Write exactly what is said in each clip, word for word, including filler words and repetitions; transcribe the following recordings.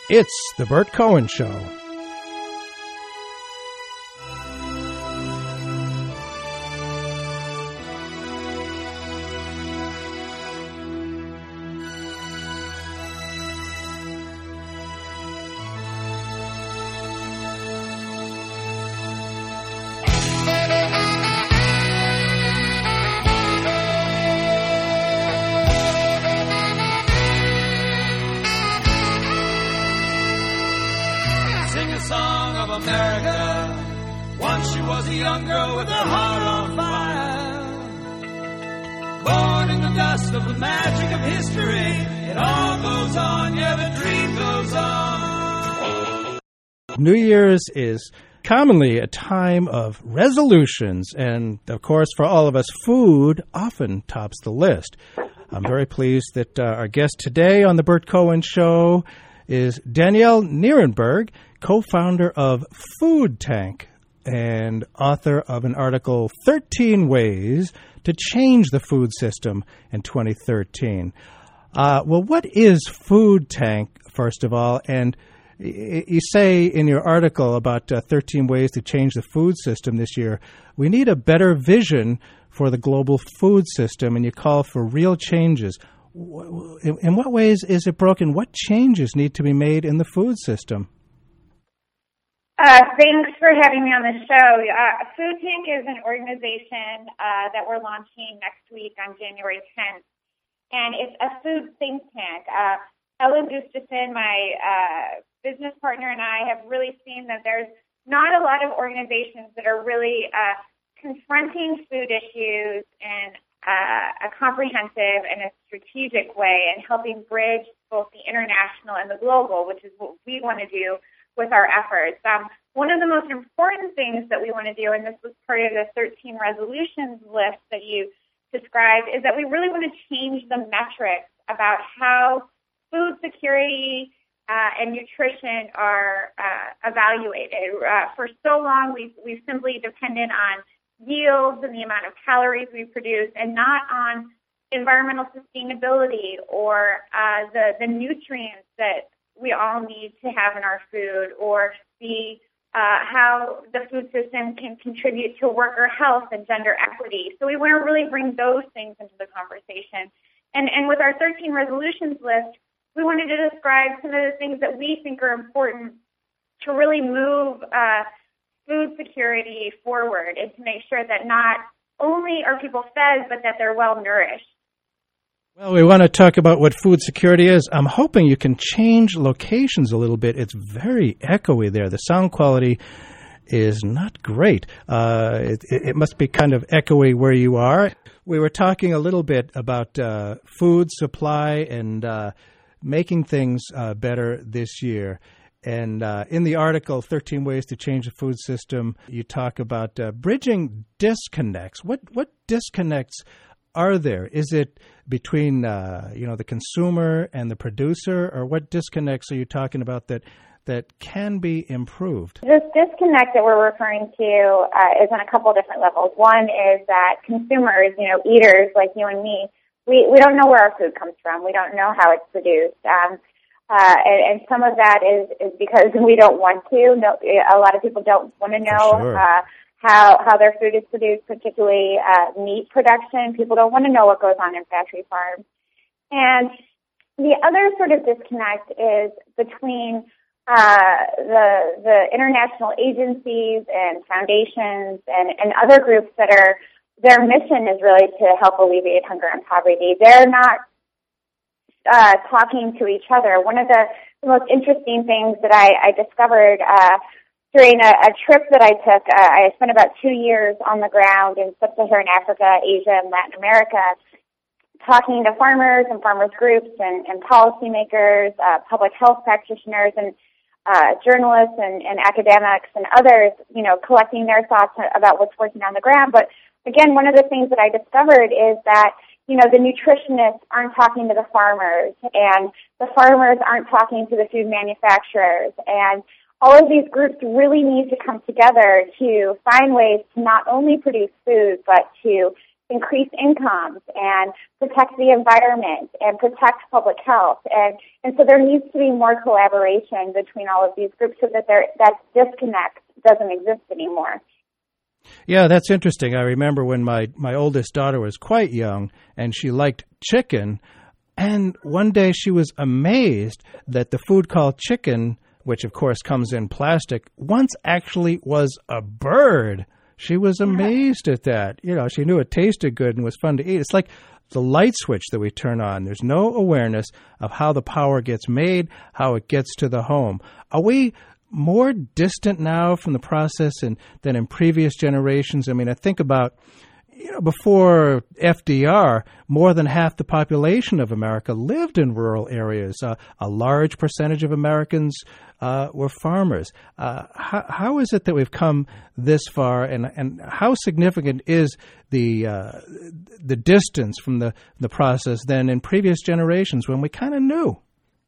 It's the Bert Cohen Show. New Year's is commonly a time of resolutions, and of course, for all of us, food often tops the list. I'm very pleased that uh, our guest today on the Bert Cohen Show is Danielle Nierenberg, co-founder of Food Tank and author of an article, thirteen Ways to Change the Food System in twenty thirteen. Uh, well, what is Food Tank, first of all? And you say in your article about uh, thirteen ways to change the food system this year, we need a better vision for the global food system, and you call for real changes. In, in what ways is it broken? What changes need to be made in the food system? Uh, thanks for having me on the show. Uh, Food Tank is an organization uh, that we're launching next week on January tenth, and it's a food think tank. Uh, Ellen Gustafson, my uh, business partner, and I have really seen that there's not a lot of organizations that are really uh, confronting food issues in uh, a comprehensive and a strategic way and helping bridge both the international and the global, which is what we want to do with our efforts. Um, one of the most important things that we want to do, and this was part of the thirteen resolutions list that you described, is that we really want to change the metrics about how food security uh, and nutrition are uh, evaluated. Uh, for so long, we've, we've simply depended on yields and the amount of calories we produce and not on environmental sustainability or uh, the, the nutrients that we all need to have in our food, or the uh, how the food system can contribute to worker health and gender equity. So we want to really bring those things into the conversation. And, and with our thirteen resolutions list, we wanted to describe some of the things that we think are important to really move uh, food security forward and to make sure that not only are people fed, but that they're well nourished. Well, we want to talk about what food security is. I'm hoping you can change locations a little bit. It's very echoey there. The sound quality is not great. Uh, it, it must be kind of echoey where you are. We were talking a little bit about uh, food supply and uh, making things uh, better this year. And uh, in the article, thirteen Ways to Change the Food System, you talk about uh, bridging disconnects. What what disconnects are there? Is it between uh, you know the consumer and the producer, or what disconnects are you talking about that that can be improved? This disconnect that we're referring to uh, is on a couple of different levels. One is that consumers, you know, eaters like you and me, we, we don't know where our food comes from. We don't know how it's produced. Um, uh, and, and some of that is, is because we don't want to. No, a lot of people don't want to know sure. uh, how how their food is produced, particularly uh, meat production. People don't want to know what goes on in factory farms. And the other sort of disconnect is between uh, the the international agencies and foundations and, and other groups that are, their mission is really to help alleviate hunger and poverty. They're not uh, talking to each other. One of the, the most interesting things that I, I discovered uh, during a, a trip that I took, uh, I spent about two years on the ground in sub-Saharan Africa, Asia, and Latin America, talking to farmers and farmers groups and, and policymakers, uh, public health practitioners, and uh, journalists and, and academics and others, you know, collecting their thoughts about what's working on the ground. But again, one of the things that I discovered is that, you know, the nutritionists aren't talking to the farmers, and the farmers aren't talking to the food manufacturers, and all of these groups really need to come together to find ways to not only produce food, but to increase incomes and protect the environment and protect public health. And, and so there needs to be more collaboration between all of these groups so that there, that disconnect doesn't exist anymore. Yeah, that's interesting. I remember when my, my oldest daughter was quite young and she liked chicken, and one day she was amazed that the food called chicken, which of course comes in plastic, once actually was a bird. She was amazed at that. You know, she knew it tasted good and was fun to eat. It's like the light switch that we turn on. There's no awareness of how the power gets made, how it gets to the home. Are we more distant now from the process in, than in previous generations? I mean, I think about, you know, before F D R, more than half the population of America lived in rural areas. Uh, a large percentage of Americans uh, were farmers. Uh, how, how is it that we've come this far, and, and how significant is the uh, the distance from the, the process than in previous generations when we kind of knew?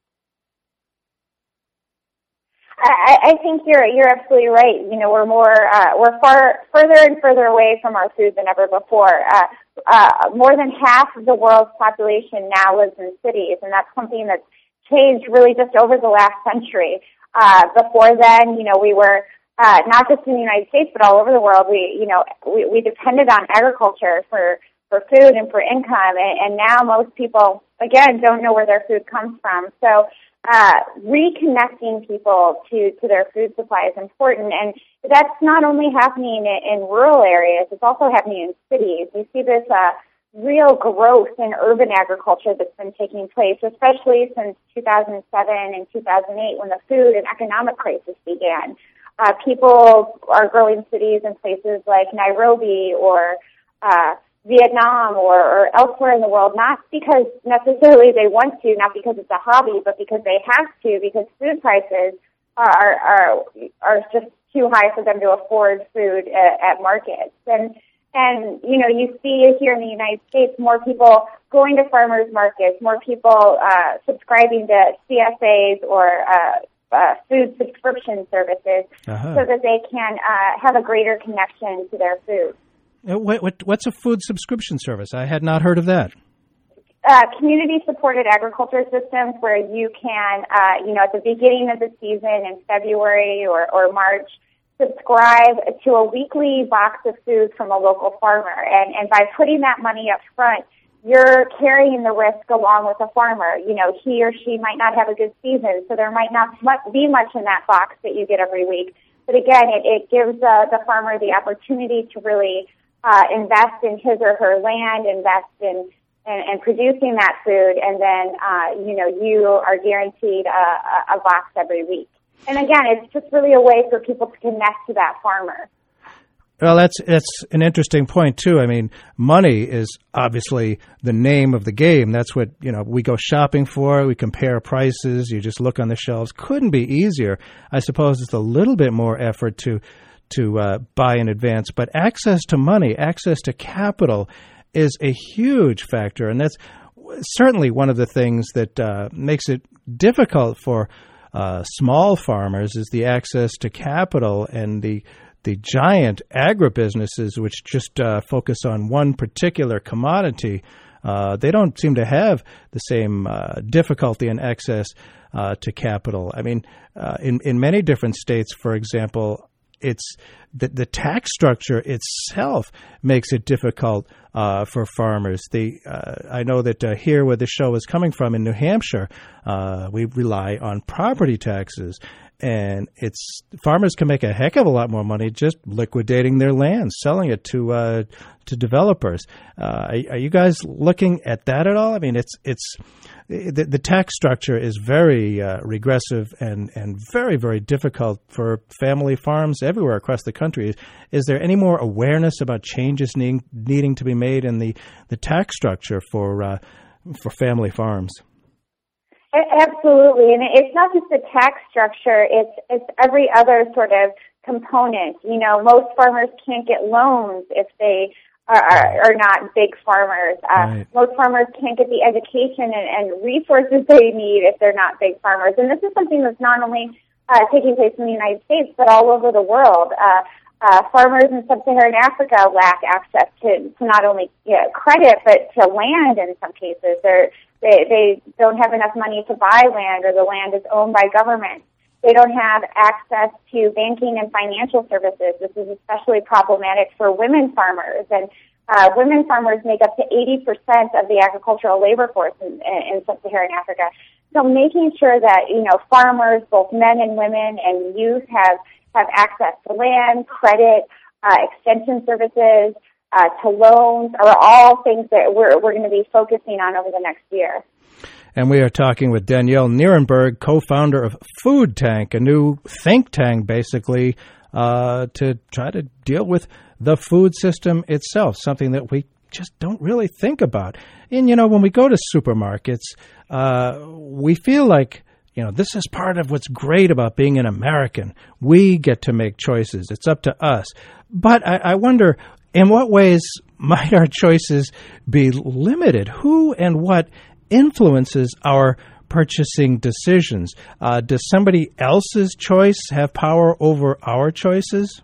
I, I think you're you're absolutely right. You know, we're more uh, we're far further and further away from our food than ever before. Uh, uh, more than half of the world's population now lives in cities, and that's something that's changed really just over the last century. Uh, before then, you know, we were uh, not just in the United States but all over the world. We you know we, we depended on agriculture for for food and for income, and, and now most people again don't know where their food comes from. So. Uh, reconnecting people to, to their food supply is important, and that's not only happening in, in rural areas, it's also happening in cities. You see this uh, real growth in urban agriculture that's been taking place, especially since two thousand seven and two thousand eight when the food and economic crisis began. Uh, people are growing cities in places like Nairobi or uh Vietnam or, or elsewhere in the world, not because necessarily they want to, not because it's a hobby, but because they have to, because food prices are are are just too high for them to afford food at, at markets. And and you know, you see here in the United States more people going to farmers markets, more people uh, subscribing to C S As or uh, uh, food subscription services, uh-huh. so that they can uh, have a greater connection to their food. What, what, what's a food subscription service? I had not heard of that. Uh, community-supported agriculture systems where you can, uh, you know, at the beginning of the season in February or, or March, subscribe to a weekly box of food from a local farmer. And, and by putting that money up front, you're carrying the risk along with the farmer. You know, he or she might not have a good season, so there might not be much in that box that you get every week. But again, it, it gives uh, the farmer the opportunity to really Uh, invest in his or her land, invest in, in, in producing that food, and then, uh, you know, you are guaranteed a, a box every week. And again, it's just really a way for people to connect to that farmer. Well, that's that's an interesting point, too. I mean, money is obviously the name of the game. That's what, you know, we go shopping for. We compare prices. You just look on the shelves. Couldn't be easier. I suppose it's a little bit more effort to to uh, buy in advance, but access to money, access to capital is a huge factor, and that's certainly one of the things that uh, makes it difficult for uh, small farmers is the access to capital and the the giant agribusinesses which just uh, focus on one particular commodity. Uh, they don't seem to have the same uh, difficulty in access uh, to capital. I mean, uh, in, in many different states, for example, It's the, the tax structure itself makes it difficult uh, for farmers. The uh, I know that uh, here where the show is coming from in New Hampshire, uh, we rely on property taxes, and it's farmers can make a heck of a lot more money just liquidating their land, selling it to uh, to developers. Uh, are, are you guys looking at that at all? I mean, it's it's the, the tax structure is very uh, regressive and, and very, very difficult for family farms everywhere across the country. Is, is there any more awareness about changes needing, needing to be made in the, the tax structure for uh, for family farms? Absolutely, and it's not just the tax structure, it's it's every other sort of component. You know, most farmers can't get loans if they are, are, are not big farmers. Uh, right. Most farmers can't get the education and, and resources they need if they're not big farmers. And this is something that's not only uh, taking place in the United States, but all over the world. Uh, Uh, farmers in sub-Saharan Africa lack access to, to not only you know, credit, but to land in some cases. They're, they they don't have enough money to buy land, or the land is owned by government. They don't have access to banking and financial services. This is especially problematic for women farmers. And uh, women farmers make up to eighty percent of the agricultural labor force in, in sub-Saharan Africa. So making sure that, you know, farmers, both men and women and youth, have have access to land, credit, uh, extension services, uh, to loans, are all things that we're we're going to be focusing on over the next year. And we are talking with Danielle Nierenberg, co-founder of Food Tank, a new think tank, basically, uh, to try to deal with the food system itself, something that we just don't really think about. And, you know, when we go to supermarkets, uh, we feel like, you know, this is part of what's great about being an American. We get to make choices. It's up to us. But I, I wonder, in what ways might our choices be limited? Who and what influences our purchasing decisions? Uh, does somebody else's choice have power over our choices?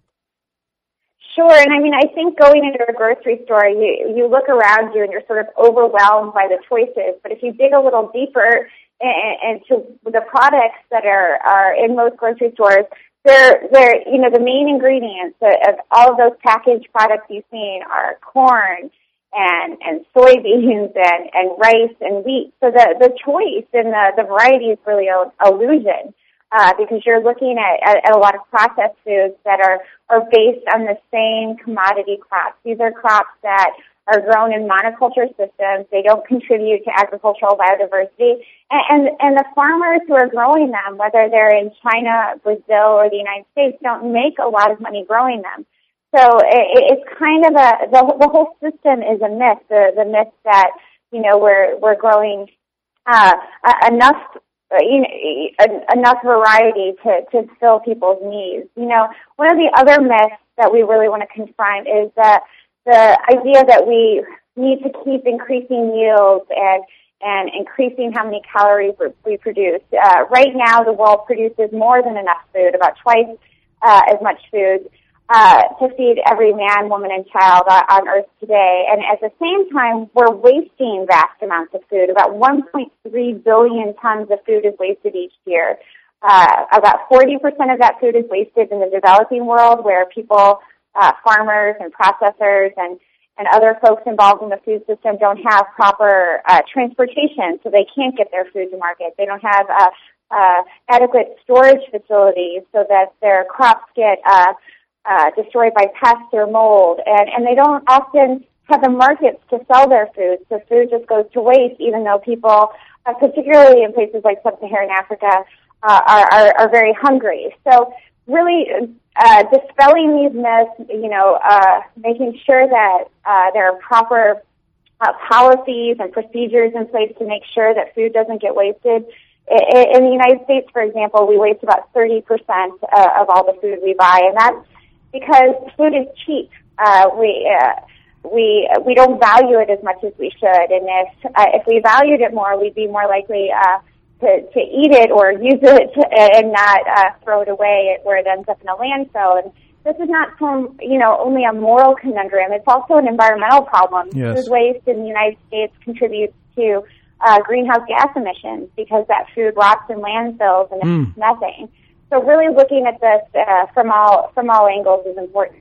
Sure, and I mean, I think going into a grocery store, you you look around you and you're sort of overwhelmed by the choices. But if you dig a little deeper into the products that are, are in most grocery stores, they're, they're, you know, the main ingredients of all of those packaged products you've seen are corn and, and soybeans and, and rice and wheat. So the, the choice and the, the variety is really an illusion, uh, because you're looking at, at, at a lot of processed foods that are, are based on the same commodity crops. These are crops that are grown in monoculture systems. They don't contribute to agricultural biodiversity. And, and, and the farmers who are growing them, whether they're in China, Brazil, or the United States, don't make a lot of money growing them. So it, it's kind of a, the, the whole system is a myth, the, the myth that, you know, we're, we're growing uh, enough, you know, enough variety to, to fill people's needs. You know, one of the other myths that we really want to confront is that the idea that we need to keep increasing yields and and increasing how many calories we produce. Uh, right now, the world produces more than enough food, about twice uh, as much food uh, to feed every man, woman, and child on Earth today. And at the same time, we're wasting vast amounts of food. About one point three billion tons of food is wasted each year. Uh, about forty percent of that food is wasted in the developing world, where people Uh, farmers and processors and, and other folks involved in the food system don't have proper uh, transportation, so they can't get their food to market. They don't have uh, uh, adequate storage facilities so that their crops get uh, uh, destroyed by pests or mold, and, and they don't often have the markets to sell their food, so food just goes to waste, even though people, uh, particularly in places like sub-Saharan Africa, uh, are, are, are very hungry. So really uh, dispelling these myths, you know, uh, making sure that uh, there are proper uh, policies and procedures in place to make sure that food doesn't get wasted. I- in the United States, for example, we waste about thirty percent uh, of all the food we buy, and that's because food is cheap. Uh, we uh, we we don't value it as much as we should, and if uh, if we valued it more, we'd be more likely uh, to to eat it or use it and not uh, throw it away where it ends up in a landfill. And this is not some, you know, only a moral conundrum. It's also an environmental problem. Yes. Food waste in the United States contributes to uh, greenhouse gas emissions because that food rots in landfills and emits mm. methane. So really looking at this uh, from all from all angles is important.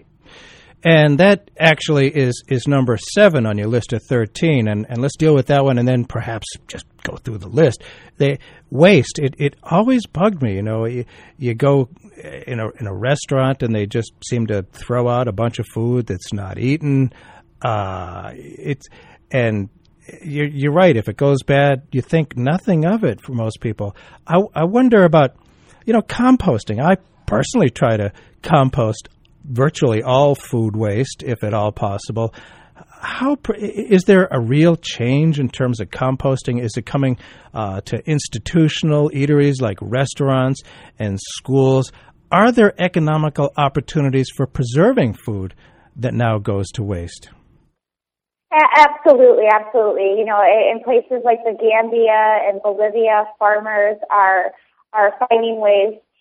And that actually is, is number seven on your list of thirteen. And, and let's deal with that one and then perhaps just go through the list. They, waste, it, it always bugged me. You know, you, you go in a, in a restaurant and they just seem to throw out a bunch of food that's not eaten. Uh, it's, and you're, you're right. If it goes bad, you think nothing of it for most people. I, I wonder about, you know, composting. I personally try to compost virtually all food waste, if at all possible. How is there a real change in terms of composting? Is it coming uh, to institutional eateries like restaurants and schools? Are there economical opportunities for preserving food that now goes to waste? Absolutely, absolutely. You know, in places like the Gambia and Bolivia, farmers are are finding ways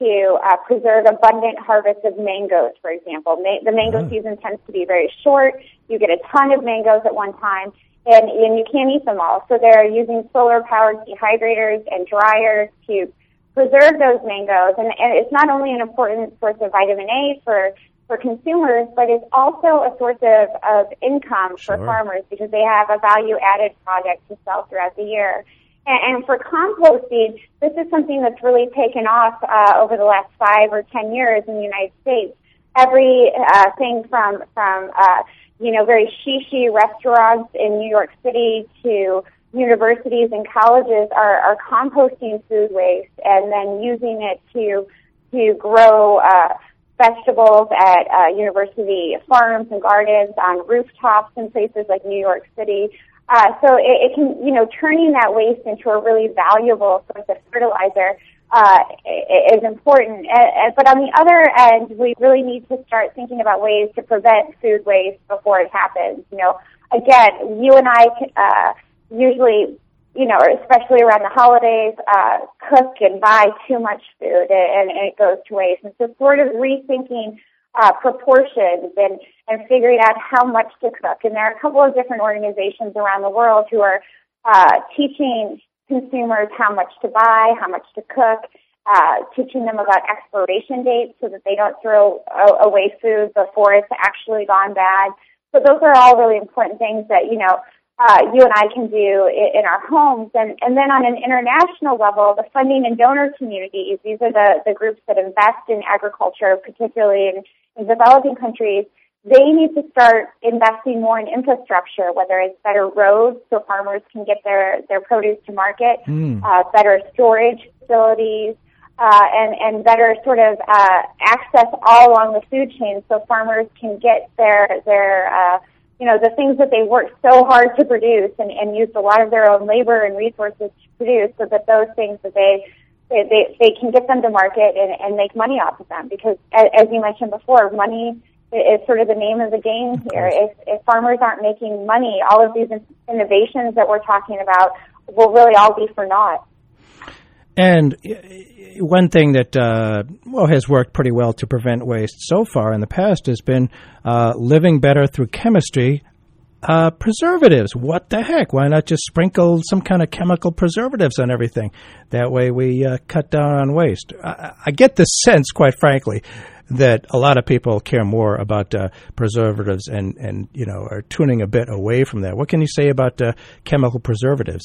to uh, preserve abundant harvests of mangoes, for example. Ma- the mango oh. season tends to be very short. You get a ton of mangoes at one time, and, and you can't eat them all. So they're using solar-powered dehydrators and dryers to preserve those mangoes. And, and it's not only an important source of vitamin A for, for consumers, but it's also a source of, of income sure. for farmers because they have a value-added product to sell throughout the year. And for composting, this is something that's really taken off uh, over the last five or ten years in the United States. Every uh, thing from from uh, you know very shishi restaurants in New York City to universities and colleges are, are composting food waste and then using it to to grow uh, vegetables at uh, university farms and gardens on rooftops in places like New York City. Uh, so it, it can, you know, turning that waste into a really valuable source of fertilizer uh, is important. Uh, but on the other end, we really need to start thinking about ways to prevent food waste before it happens. You know, again, you and I uh, usually, you know, especially around the holidays, uh, cook and buy too much food and, and it goes to waste. And so sort of rethinking Uh, proportions and, and figuring out how much to cook. And there are a couple of different organizations around the world who are uh, teaching consumers how much to buy, how much to cook, uh, teaching them about expiration dates so that they don't throw away food before it's actually gone bad. So those are all really important things that, you know, uh, you and I can do in, in our homes. And, and then on an international level, the funding and donor communities, these are the, the groups that invest in agriculture, particularly in in developing countries, they need to start investing more in infrastructure, whether it's better roads so farmers can get their, their produce to market, mm. uh, better storage facilities, uh, and, and better sort of uh, access all along the food chain so farmers can get their, their uh, you know, the things that they worked so hard to produce and, and used a lot of their own labor and resources to produce so that those things that they They, they, they can get them to market and, and make money off of them because, as, as you mentioned before, money is sort of the name of the game here. If, if farmers aren't making money, all of these innovations that we're talking about will really all be for naught. And one thing that uh, well has worked pretty well to prevent waste so far in the past has been uh, living better through chemistry. Uh, preservatives. What the heck? Why not just sprinkle some kind of chemical preservatives on everything? That way we uh, cut down on waste. I, I get the sense, quite frankly, that a lot of people care more about uh, preservatives and, and, you know, are tuning a bit away from that. What can you say about uh, chemical preservatives?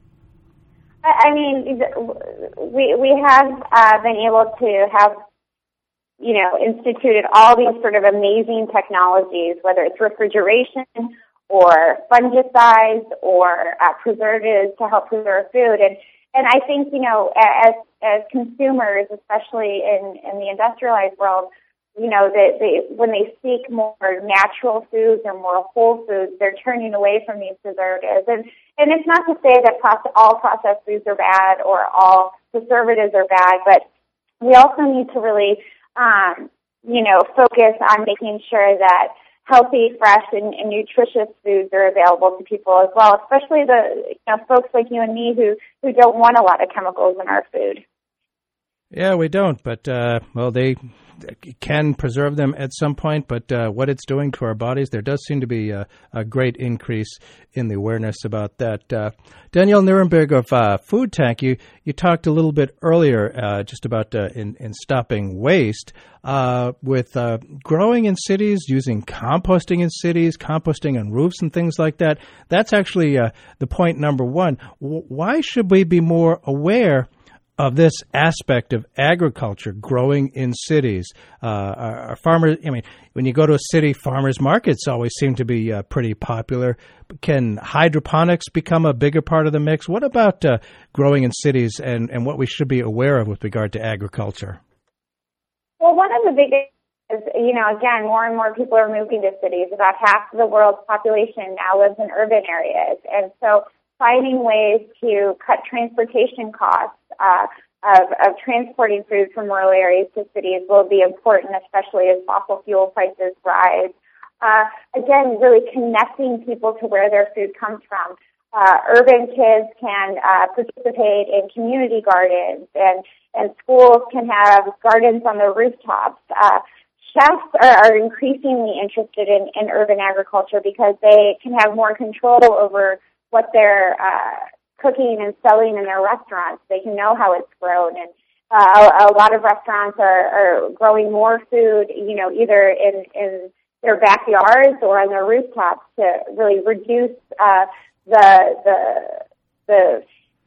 I mean, we we have uh, been able to have, you know, instituted all these sort of amazing technologies, whether it's refrigeration or fungicides or uh, preservatives to help preserve food. And, and I think, you know, as, as consumers, especially in, in the industrialized world, you know, they, they, when they seek more natural foods or more whole foods, they're turning away from these preservatives. And, and it's not to say that process, all processed foods are bad or all preservatives are bad, but we also need to really, um, you know, focus on making sure that healthy, fresh, and, and nutritious foods are available to people as well, especially the you know, folks like you and me who, who don't want a lot of chemicals in our food. Yeah, we don't, but, uh, well, they can preserve them at some point, but uh, what it's doing to our bodies, there does seem to be a, a great increase in the awareness about that. Uh, Danielle Nierenberg of uh, Food Tank, you, you talked a little bit earlier uh, just about uh, in, in stopping waste uh, with uh, growing in cities, using composting in cities, composting on roofs and things like that. That's actually uh, the point number one. W- why should we be more aware of this aspect of agriculture growing in cities? Uh, our, our farmers, I mean, when you go to a city, farmers markets always seem to be uh, pretty popular. Can hydroponics become a bigger part of the mix? What about uh, growing in cities and, and what we should be aware of with regard to agriculture? Well, one of the biggest is, you know, again, more and more people are moving to cities. About half of the world's population now lives in urban areas. And so finding ways to cut transportation costs uh, of, of transporting food from rural areas to cities will be important, especially as fossil fuel prices rise. Uh, again, really connecting people to where their food comes from. uh, urban kids can uh, participate in community gardens, and, and schools can have gardens on their rooftops. Uh, chefs are, are increasingly interested in, in urban agriculture because they can have more control over what they're uh, cooking and selling in their restaurants. They can know how it's grown, and uh, a, a lot of restaurants are, are growing more food, you know, either in, in their backyards or on their rooftops to really reduce uh, the the the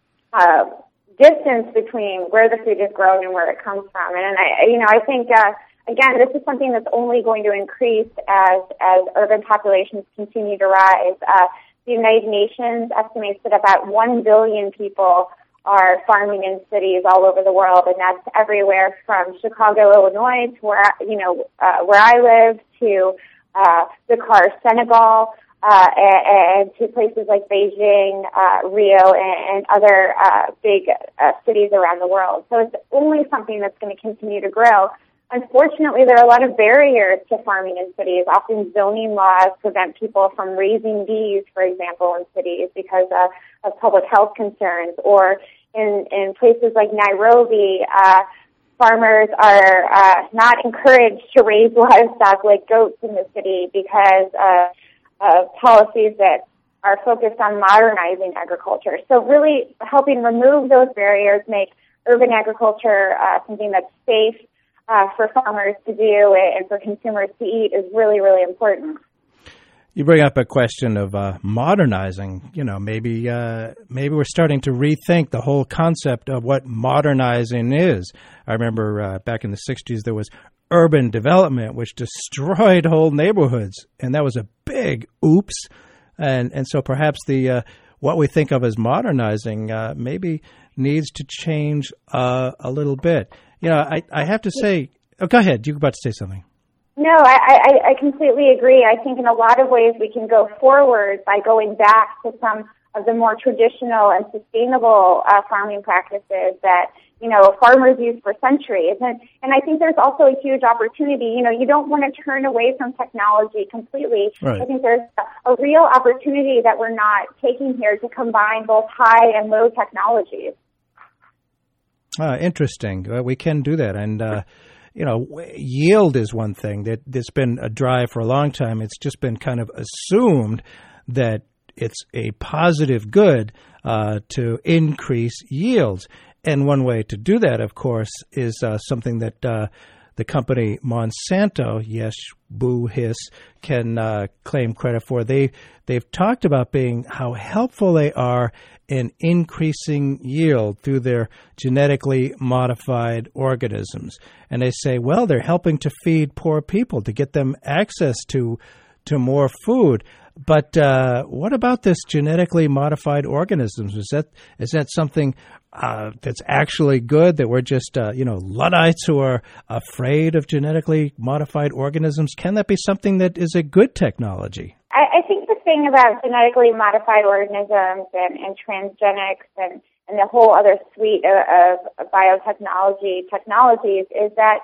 uh, distance between where the food is grown and where it comes from. And, and I, you know, I think uh, again, this is something that's only going to increase as as urban populations continue to rise. Uh, the United Nations estimates that about one billion people are farming in cities all over the world, and that's everywhere from Chicago, Illinois, to where you know uh, where I live, to uh, Dakar, Senegal, uh, and, and to places like Beijing, uh, Rio, and, and other uh, big uh, cities around the world. So it's only something that's going to continue to grow. Unfortunately, there are a lot of barriers to farming in cities. Often zoning laws prevent people from raising bees, for example, in cities because of, of public health concerns. Or in, in places like Nairobi, uh, farmers are uh, not encouraged to raise livestock like goats in the city because of, of policies that are focused on modernizing agriculture. So really helping remove those barriers, make urban agriculture uh, something that's safe Uh, for farmers to do and for consumers to eat is really, really important. You bring up a question of uh, modernizing. You know, maybe uh, maybe we're starting to rethink the whole concept of what modernizing is. I remember uh, back in the sixties there was urban development, which destroyed whole neighborhoods, and that was a big oops. And and so perhaps the uh, what we think of as modernizing uh, maybe needs to change uh, a little bit. You know, I, I have to say, oh, go ahead. You were about to say something. No, I, I, I completely agree. I think in a lot of ways we can go forward by going back to some of the more traditional and sustainable uh, farming practices that, you know, farmers used for centuries. And, and I think there's also a huge opportunity. You know, you don't want to turn away from technology completely. Right. I think there's a, a real opportunity that we're not taking here to combine both high and low technologies. Uh, interesting. Uh, we can do that. And, uh, you know, yield is one thing that there's been a drive for a long time. It's just been kind of assumed that it's a positive good uh, to increase yields. And one way to do that, of course, is uh, something that uh, the company Monsanto, yes, boo hiss, can uh, claim credit for. They, they've talked about being how helpful they are in increasing yield through their genetically modified organisms. And they say, well, they're helping to feed poor people, to get them access to to more food. But uh, what about this genetically modified organisms? Is that is that something uh, that's actually good, that we're just, uh, you know, Luddites who are afraid of genetically modified organisms? Can that be something that is a good technology? I, I think the thing about genetically modified organisms and, and transgenics and, and the whole other suite of, of biotechnology technologies is that,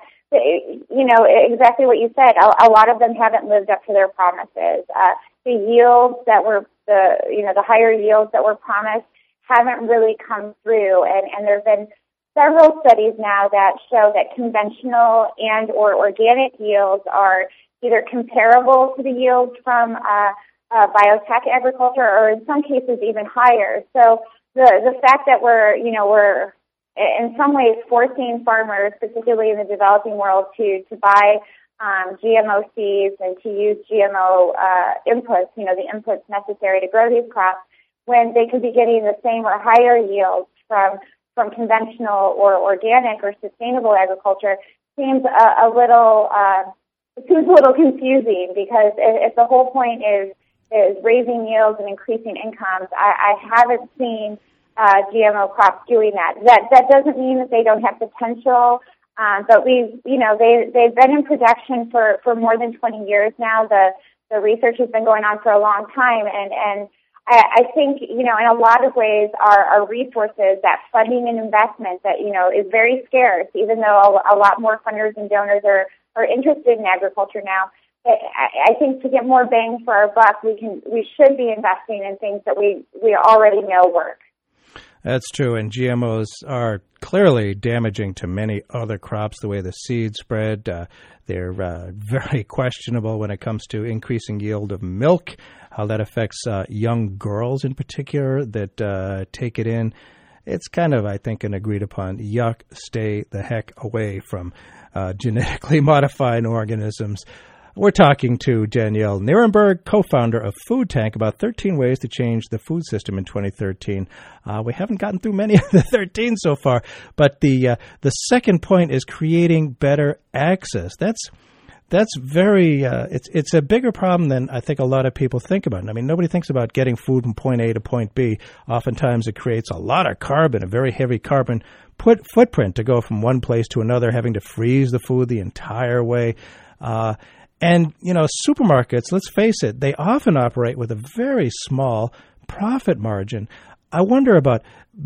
you know, exactly what you said, a, a lot of them haven't lived up to their promises. Uh, the yields that were, the you know, the higher yields that were promised haven't really come through, and, and there have been several studies now that show that conventional and or organic yields are either comparable to the yields from uh, uh, biotech agriculture, or in some cases even higher. So the the fact that we're, you know, we're in some ways forcing farmers, particularly in the developing world, to to buy um, G M O seeds and to use G M O uh, inputs, you know, the inputs necessary to grow these crops, when they could be getting the same or higher yields from from conventional or organic or sustainable agriculture, seems a, a little uh, it seems a little confusing, because if, if the whole point is is raising yields and increasing incomes, I, I haven't seen uh, G M O crops doing that. That that doesn't mean that they don't have potential, um, but we, you know, they they've been in production for, for more than twenty years now. The the research has been going on for a long time, and and I, I think, you know, in a lot of ways, our, our resources, that funding and investment that, you know, is very scarce, even though a, a lot more funders and donors are, are interested in agriculture now. I think to get more bang for our buck, we can we should be investing in things that we, we already know work. That's true, and G M Os are clearly damaging to many other crops, the way the seeds spread. Uh, they're uh, very questionable when it comes to increasing yield of milk, how that affects uh, young girls in particular that uh, take it in. It's kind of, I think, an agreed upon yuck, stay the heck away from uh, genetically modifying organisms. We're talking to Danielle Nierenberg, co-founder of Food Tank, about thirteen ways to change the food system in twenty thirteen. Uh, we haven't gotten through many of the thirteen so far, but the uh, the second point is creating better access. That's that's very uh, it's it's a bigger problem than I think a lot of people think about. I mean, nobody thinks about getting food from point A to point B. Oftentimes, it creates a lot of carbon, a very heavy carbon put footprint to go from one place to another, having to freeze the food the entire way. Uh, And, you know, supermarkets, let's face it, they often operate with a very small profit margin. I wonder about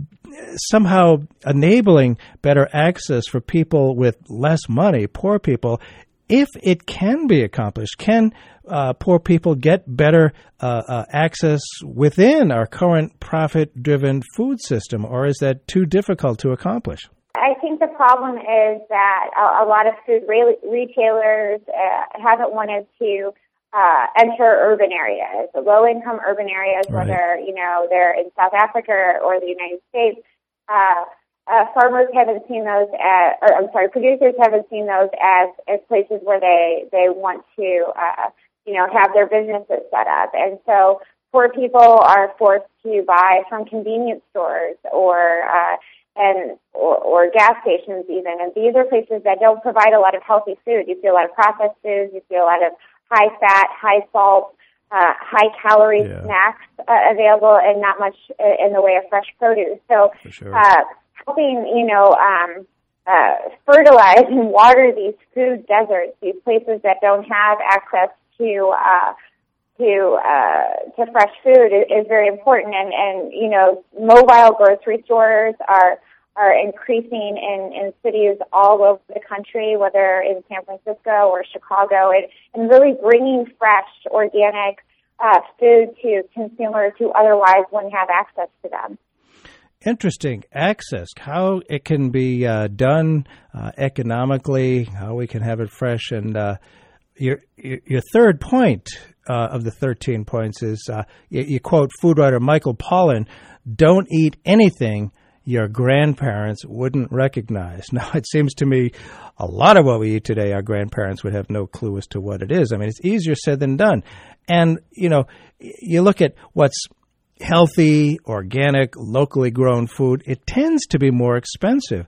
somehow enabling better access for people with less money, poor people, if it can be accomplished. Can uh, poor people get better uh, uh, access within our current profit-driven food system, or is that too difficult to accomplish? I think the problem is that a, a lot of food re- retailers uh, haven't wanted to uh, enter urban areas, low-income urban areas, right. Whether, you know, they're in South Africa or the United States. Uh, uh, farmers haven't seen those as, or I'm sorry, producers haven't seen those as, as places where they, they want to, uh, you know, have their businesses set up. And so poor people are forced to buy from convenience stores or uh and or, or gas stations even. And these are places that don't provide a lot of healthy food. You see a lot of processed foods. You see a lot of high-fat, high-salt, uh, high-calorie yeah. snacks uh, available and not much in the way of fresh produce. So sure. uh, helping, you know, um, uh, fertilize and water these food deserts, these places that don't have access to uh to uh, to fresh food is, is very important, and, and you know, mobile grocery stores are are increasing in, in cities all over the country, whether in San Francisco or Chicago, and, and really bringing fresh, organic uh, food to consumers who otherwise wouldn't have access to them. Interesting. Access, how it can be uh, done uh, economically, how we can have it fresh, and uh, your your third point uh, of the thirteen points is, uh, you, you quote food writer Michael Pollan, don't eat anything your grandparents wouldn't recognize. Now, it seems to me a lot of what we eat today, our grandparents would have no clue as to what it is. I mean, it's easier said than done. And, you know, you look at what's healthy, organic, locally grown food, it tends to be more expensive.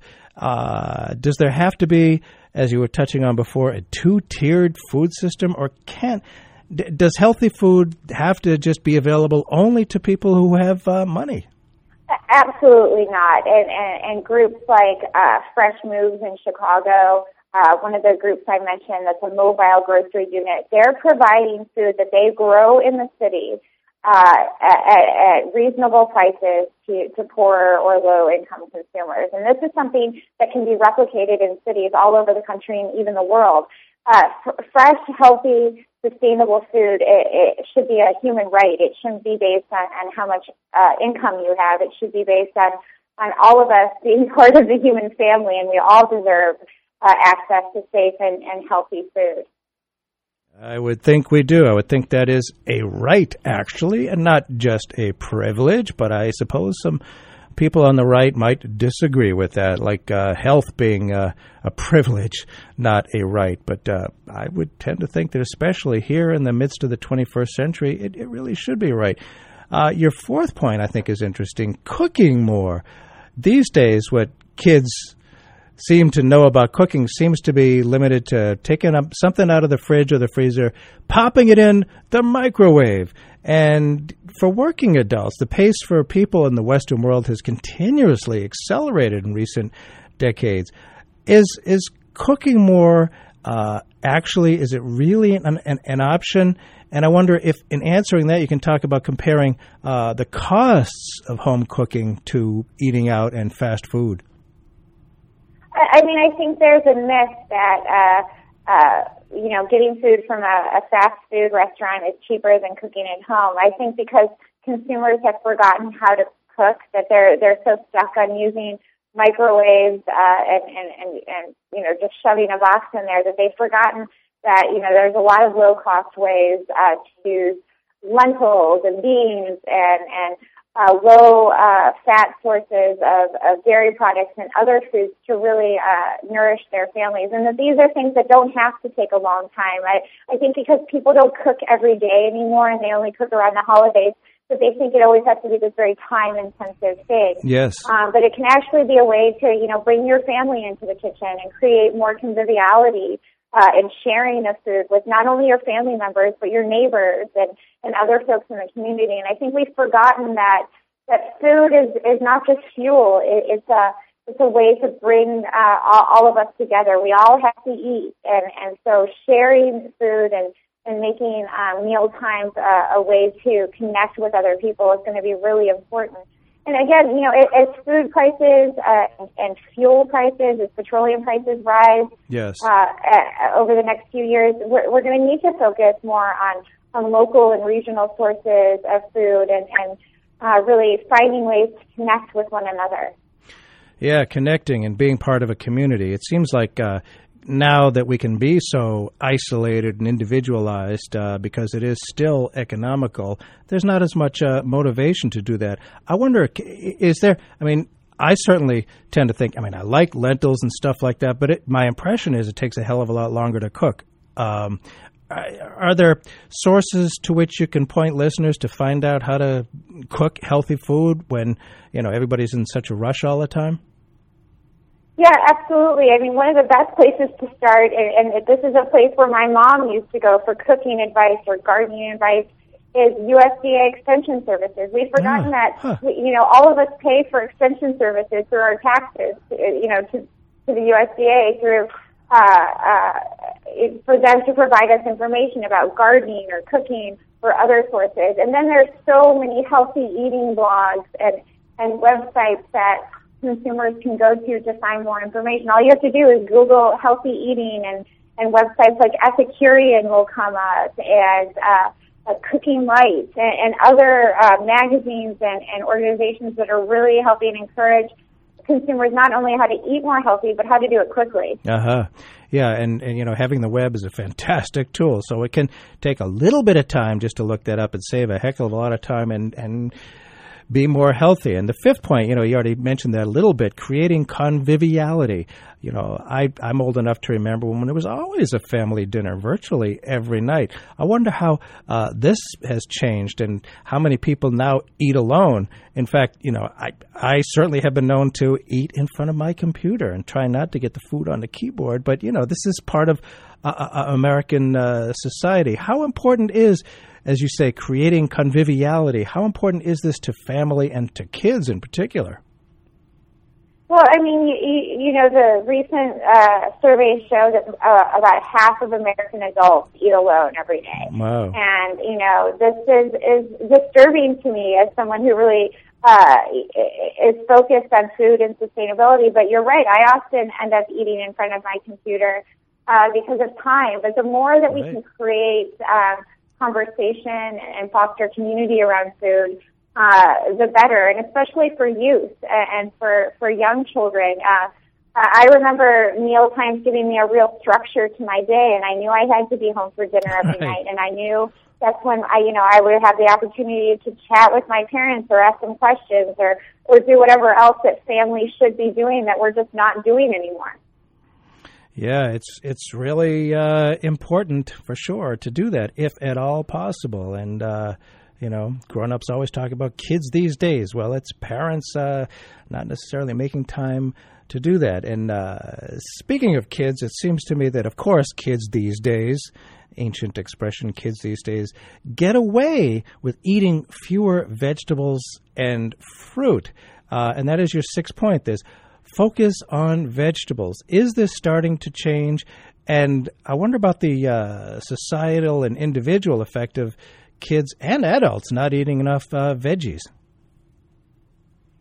Uh, does there have to be, as you were touching on before, a two-tiered food system, or can d- does healthy food have to just be available only to people who have uh, money? Absolutely not. And, and, and groups like uh, Fresh Moves in Chicago, uh, one of the groups I mentioned that's a mobile grocery unit, they're providing food that they grow in the city uh, at, at reasonable prices to, to poorer or low-income consumers. And this is something that can be replicated in cities all over the country and even the world. Uh, f- fresh, healthy, sustainable food, it, it should be a human right. It shouldn't be based on, on how much uh, income you have. It should be based on, on all of us being part of the human family, and we all deserve uh, access to safe and, and healthy food. I would think we do. I would think that is a right, actually, and not just a privilege, but I suppose some people on the right might disagree with that, like uh, health being uh, a privilege, not a right. But uh, I would tend to think that especially here in the midst of the twenty-first century, it, it really should be right. Uh, your fourth point, I think, is interesting, cooking more. These days, what kids seem to know about cooking seems to be limited to taking up something out of the fridge or the freezer, popping it in the microwave. And for working adults, the pace for people in the Western world has continuously accelerated in recent decades. Is is cooking more uh, actually, is it really an, an, an option? And I wonder if in answering that, you can talk about comparing uh, the costs of home cooking to eating out and fast food. I mean, I think there's a myth that uh, uh, you know, getting food from a, a fast food restaurant is cheaper than cooking at home. I think because consumers have forgotten how to cook, that they're they're so stuck on using microwaves uh, and, and, and, and, you know, just shoving a box in there, that they've forgotten that, you know, there's a lot of low-cost ways uh, to use lentils and beans and, and uh, low-fat uh, sources of, of dairy products and other foods to really uh, nourish their families. And that these are things that don't have to take a long time. I, I think because people don't cook every day anymore and they only cook around the holidays, that they think it always has to be this very time-intensive thing. Yes. Um, but it can actually be a way to, you know, bring your family into the kitchen and create more conviviality uh, and sharing of food with not only your family members, but your neighbors and, and other folks in the community. And I think we've forgotten that that food is, is not just fuel. It, it's a it's a way to bring uh, all, all of us together. We all have to eat. And, and so sharing food and and making um, meal times uh, a way to connect with other people is going to be really important. And again, you know, as food prices uh, and fuel prices, as petroleum prices rise yes. uh, uh, over the next few years, we're, we're going to need to focus more on, on local and regional sources of food and, and uh, really finding ways to connect with one another. Yeah, connecting and being part of a community. It seems like uh, now that we can be so isolated and individualized uh, because it is still economical, there's not as much uh, motivation to do that. I wonder, is there, I mean, I certainly tend to think, I mean, I like lentils and stuff like that, but it, my impression is it takes a hell of a lot longer to cook. Um, are there sources to which you can point listeners to find out how to cook healthy food when, you know, everybody's in such a rush all the time? Yeah, absolutely. I mean, one of the best places to start, and, and this is a place where my mom used to go for cooking advice or gardening advice, is U S D A Extension Services. We've forgotten ah, that, huh. you know, all of us pay for extension services through our taxes, you know, to, to the U S D A through, uh, uh, for them to provide us information about gardening or cooking or other sources. And then there's so many healthy eating blogs and, and websites that consumers can go to to find more information. All you have to do is Google healthy eating, and, and websites like Epicurian will come up, and uh, uh, Cooking Light, and, and other uh, magazines and, and organizations that are really helping encourage consumers not only how to eat more healthy, but how to do it quickly. Uh-huh. Yeah, and, and, you know, having the web is a fantastic tool. So it can take a little bit of time just to look that up and save a heck of a lot of time and, and be more healthy. And the fifth point, you know, you already mentioned that a little bit, creating conviviality. You know, I, I'm old enough to remember when there was always a family dinner virtually every night. I wonder how uh, this has changed and how many people now eat alone. In fact, you know, I, I certainly have been known to eat in front of my computer and try not to get the food on the keyboard. But, you know, this is part of uh, uh, American uh, society. How important is, as you say, creating conviviality? How important is this to family and to kids in particular? Well, I mean, you, you know, the recent uh, surveys show that uh, about half of American adults eat alone every day. Wow. And, you know, this is, is disturbing to me as someone who really uh, is focused on food and sustainability. But you're right, I often end up eating in front of my computer uh, because of time. But the more that we right. can create um, conversation and foster community around food, Uh, the better, and especially for youth and for, for young children. Uh, I remember meal times giving me a real structure to my day, and I knew I had to be home for dinner every right. night, and I knew that's when I, you know, I would have the opportunity to chat with my parents or ask them questions or, or do whatever else that families should be doing that we're just not doing anymore. Yeah, it's it's really uh, important for sure to do that, if at all possible. And uh, you know, grown-ups always talk about kids these days. Well, it's parents uh, not necessarily making time to do that. And uh, speaking of kids, it seems to me that, of course, kids these days, ancient expression, kids these days, get away with eating fewer vegetables and fruit. Uh, and that is your sixth point, this focus on vegetables. Is this starting to change? And I wonder about the uh, societal and individual effect of kids and adults not eating enough uh, veggies.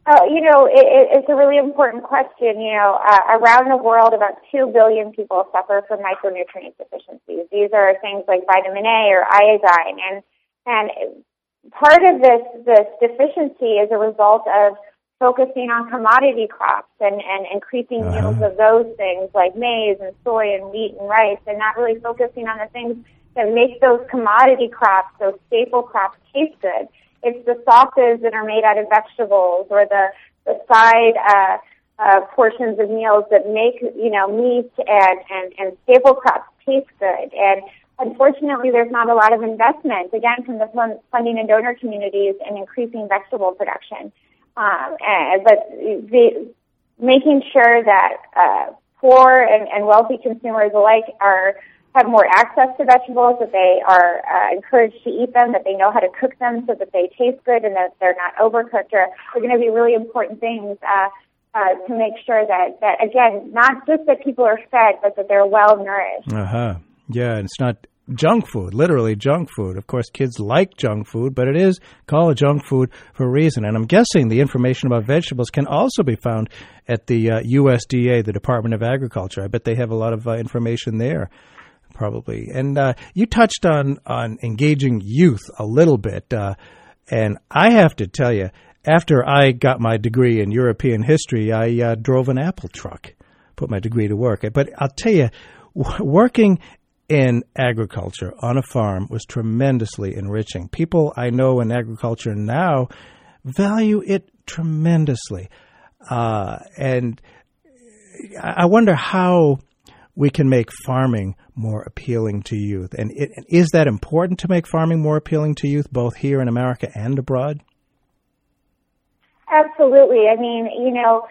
Oh, you know, it, it, it's a really important question. You know, uh, around the world, about two billion people suffer from micronutrient deficiencies. These are things like vitamin A or iodine, and and part of this this deficiency is a result of focusing on commodity crops and, and increasing Uh-huh. yields of those things like maize and soy and wheat and rice, and not really focusing on the things that make those commodity crops, those staple crops, taste good. It's the sauces that are made out of vegetables, or the the side uh, uh, portions of meals that make, you know, meat and, and, and staple crops taste good. And unfortunately, there's not a lot of investment, again, from the funding and donor communities in increasing vegetable production. Um, and, but the, making sure that uh, poor and, and wealthy consumers alike are have more access to vegetables, that they are uh, encouraged to eat them, that they know how to cook them so that they taste good and that they're not overcooked, are, are going to be really important things uh, uh, to make sure that, that, again, not just that people are fed, but that they're well nourished. Uh-huh. Yeah, and it's not junk food, literally junk food. Of course, kids like junk food, but it is called junk food for a reason. And I'm guessing the information about vegetables can also be found at the uh, U S D A, the Department of Agriculture. I bet they have a lot of uh, information there, probably. And uh, you touched on, on engaging youth a little bit. Uh, and I have to tell you, after I got my degree in European history, I uh, drove an Apple truck, put my degree to work. But I'll tell you, w- working in agriculture on a farm was tremendously enriching. People I know in agriculture now value it tremendously. Uh, and I wonder how we can make farming more appealing to youth. And it, is that important to make farming more appealing to youth, both here in America and abroad? Absolutely. I mean, you know,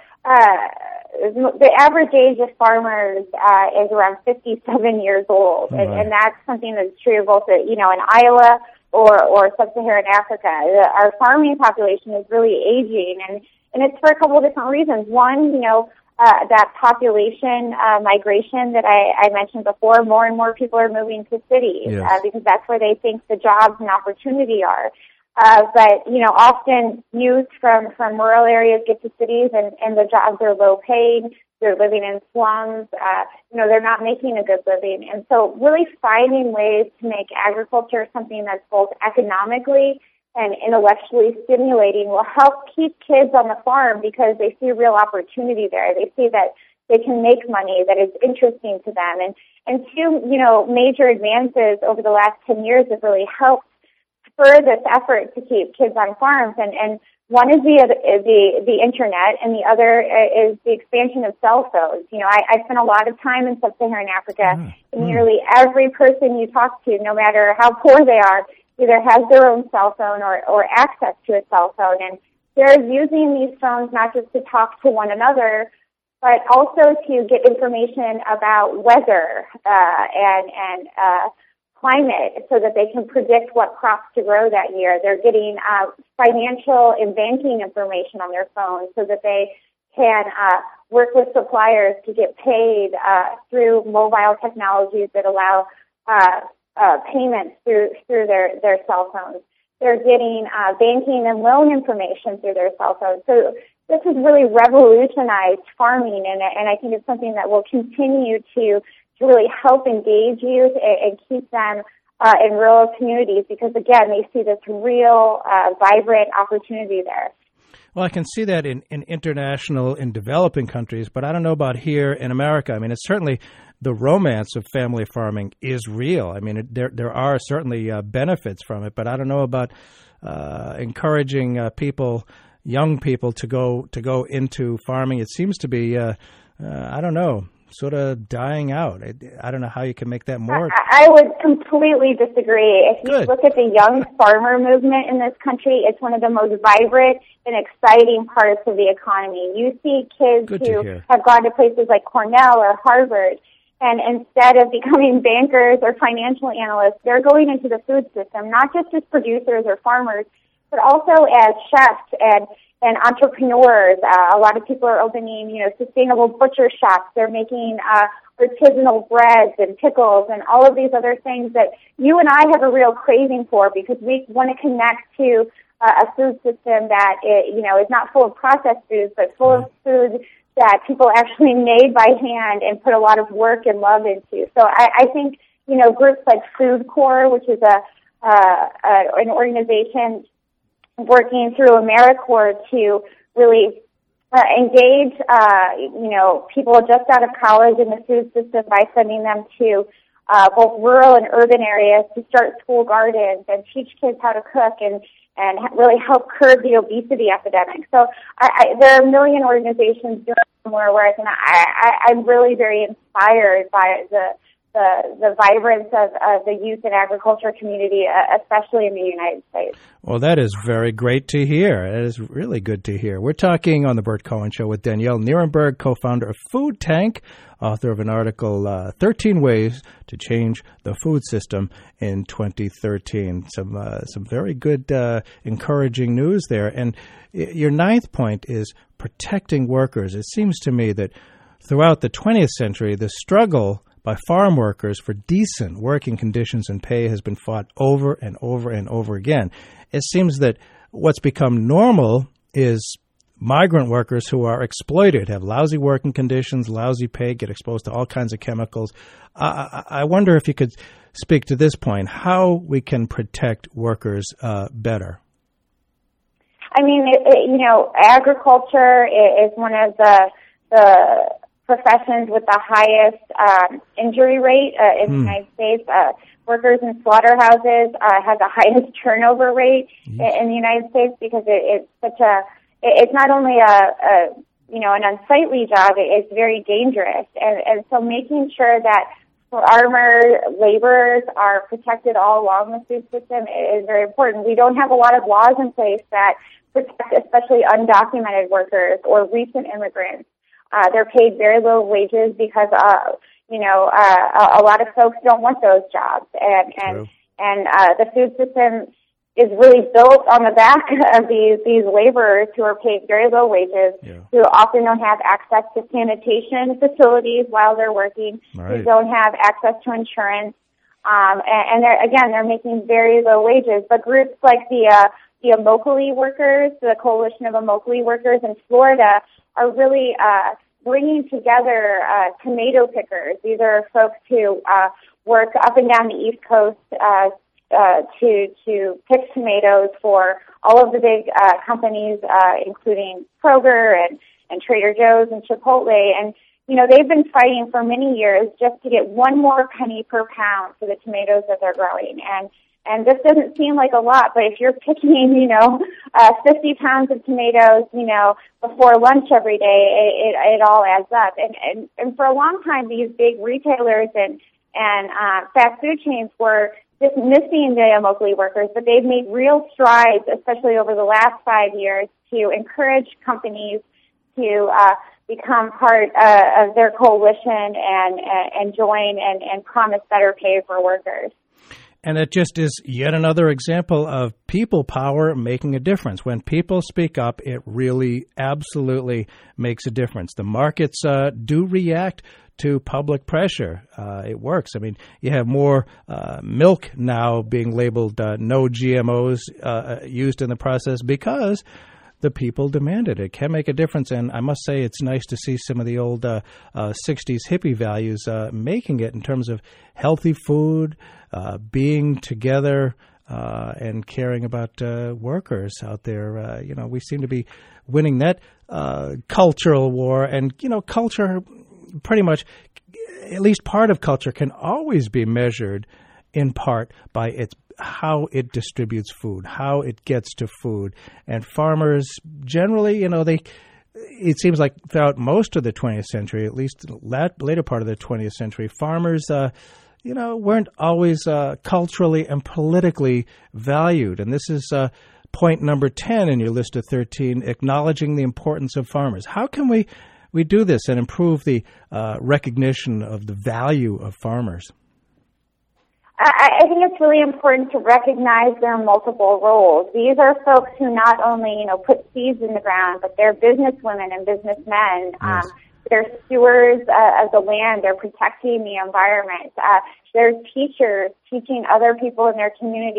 uh, the average age of farmers uh, is around fifty-seven years old, and, right. and that's something that's true both, at, you know, in Iowa or, or sub-Saharan Africa. The, our farming population is really aging, and, and it's for a couple of different reasons. One, you know, uh, that population uh, migration that I, I mentioned before, more and more people are moving to cities yes. uh, because that's where they think the jobs and opportunity are. Uh, but, you know, often youth from, from rural areas get to cities and, and the jobs are low paid. They're living in slums. Uh, you know, they're not making a good living. And so really finding ways to make agriculture something that's both economically and intellectually stimulating will help keep kids on the farm because they see real opportunity there. They see that they can make money that is interesting to them. And, and two, you know, major advances over the last ten years have really helped spur this effort to keep kids on farms, and, and one is the, the the internet, and the other is the expansion of cell phones. You know, I, I spent a lot of time in sub-Saharan Africa, mm. and nearly every person you talk to, no matter how poor they are, either has their own cell phone or, or access to a cell phone, and they're using these phones not just to talk to one another, but also to get information about weather uh, and and uh, climate so that they can predict what crops to grow that year. They're getting uh, financial and banking information on their phones so that they can uh, work with suppliers to get paid uh, through mobile technologies that allow uh, uh, payments through through their, their cell phones. They're getting uh, banking and loan information through their cell phones. So this has really revolutionized farming, and, and I think it's something that will continue to to really help engage youth and, and keep them uh, in rural communities because, again, they see this real, uh, vibrant opportunity there. Well, I can see that in, in international, in developing countries, but I don't know about here in America. I mean, it's certainly the romance of family farming is real. I mean, it, there there are certainly uh, benefits from it, but I don't know about uh, encouraging uh, people, young people, to go to go into farming. It seems to be, uh, uh, I don't know, sort of dying out. I, I don't know how you can make that more. I, I would completely disagree. If you Good. look at the young farmer movement in this country, it's one of the most vibrant and exciting parts of the economy. You see kids Good who hear. have gone to places like Cornell or Harvard, and instead of becoming bankers or financial analysts, they're going into the food system, not just as producers or farmers, but also as chefs and and entrepreneurs. Uh, a lot of people are opening, you know, sustainable butcher shops. They're making uh, artisanal breads and pickles and all of these other things that you and I have a real craving for because we want to connect to uh, a food system that, it, you know, is not full of processed foods, but full of food that people actually made by hand and put a lot of work and love into. So I, I think, you know, groups like Food Corps, which is a, uh, uh, an organization working through AmeriCorps to really uh, engage, uh, you know, people just out of college in the food system by sending them to uh, both rural and urban areas to start school gardens and teach kids how to cook and, and really help curb the obesity epidemic. So I, I, there are a million organizations doing similar work, and I, I, I'm really very inspired by the the, the vibrance of, of the youth and agriculture community, uh, especially in the United States. Well, that is very great to hear. It is really good to hear. We're talking on The Bert Cohen Show with Danielle Nierenberg, co-founder of Food Tank, author of an article, uh, thirteen Ways to Change the Food System in twenty thirteen. Some uh, some very good, uh, encouraging news there. And your ninth point is protecting workers. It seems to me that throughout the twentieth century, the struggle by farm workers for decent working conditions and pay has been fought over and over and over again. It seems that what's become normal is migrant workers who are exploited, have lousy working conditions, lousy pay, get exposed to all kinds of chemicals. I, I wonder if you could speak to this point, how we can protect workers uh, better. I mean, it, it, you know, agriculture is one of the the professions with the highest um, injury rate uh, in hmm. the United States. Uh, workers in slaughterhouses uh, have the highest turnover rate mm. in the United States because it, it's such a, it, it's not only a, a, you know, an unsightly job, it, it's very dangerous. And, and so making sure that farmer laborers are protected all along the food system is very important. We don't have a lot of laws in place that protect especially undocumented workers or recent immigrants. Uh, they're paid very low wages because, uh, you know, uh, a, a lot of folks don't want those jobs. And, and, True. and, uh, the food system is really built on the back of these, these laborers who are paid very low wages, yeah. who often don't have access to sanitation facilities while they're working, right. who don't have access to insurance. Um, and, and they're, again, they're making very low wages. But groups like the, uh, the Immokalee workers, the Coalition of Immokalee Workers in Florida, are really uh, bringing together uh, tomato pickers. These are folks who uh, work up and down the East Coast uh, uh, to to pick tomatoes for all of the big uh, companies, uh, including Kroger and, and Trader Joe's and Chipotle. And, you know, they've been fighting for many years just to get one more penny per pound for the tomatoes that they're growing. And And this doesn't seem like a lot, but if you're picking, you know, uh, fifty pounds of tomatoes, you know, before lunch every day, it, it, it all adds up. And, and, and for a long time, these big retailers and, and, uh, fast food chains were dismissing the Immokalee workers, but they've made real strides, especially over the last five years, to encourage companies to, uh, become part uh, of their coalition and, and, and join and, and promise better pay for workers. And it just is yet another example of people power making a difference. When people speak up, it really absolutely makes a difference. The markets uh, do react to public pressure. Uh, it works. I mean, you have more uh, milk now being labeled uh, no G M Os uh, used in the process because the people demand it. It can make a difference, and I must say it's nice to see some of the old uh, uh, sixties hippie values uh, making it in terms of healthy food, uh, being together, uh, and caring about uh, workers out there. Uh, you know, we seem to be winning that uh, cultural war, and, you know, culture pretty much, at least part of culture, can always be measured in part by its how it distributes food, how it gets to food. And farmers generally, you know, they, it seems like throughout most of the twentieth century, at least the later part of the twentieth century, farmers, uh, you know, weren't always uh, culturally and politically valued. And this is uh, point number ten in your list of thirteen, acknowledging the importance of farmers. How can we, we do this and improve the uh, recognition of the value of farmers? I think it's really important to recognize their multiple roles. These are folks who not only, you know, put seeds in the ground, but they're businesswomen and businessmen. Yes. Um, they're stewards uh, of the land. They're protecting the environment. Uh, they're teachers teaching other people in their community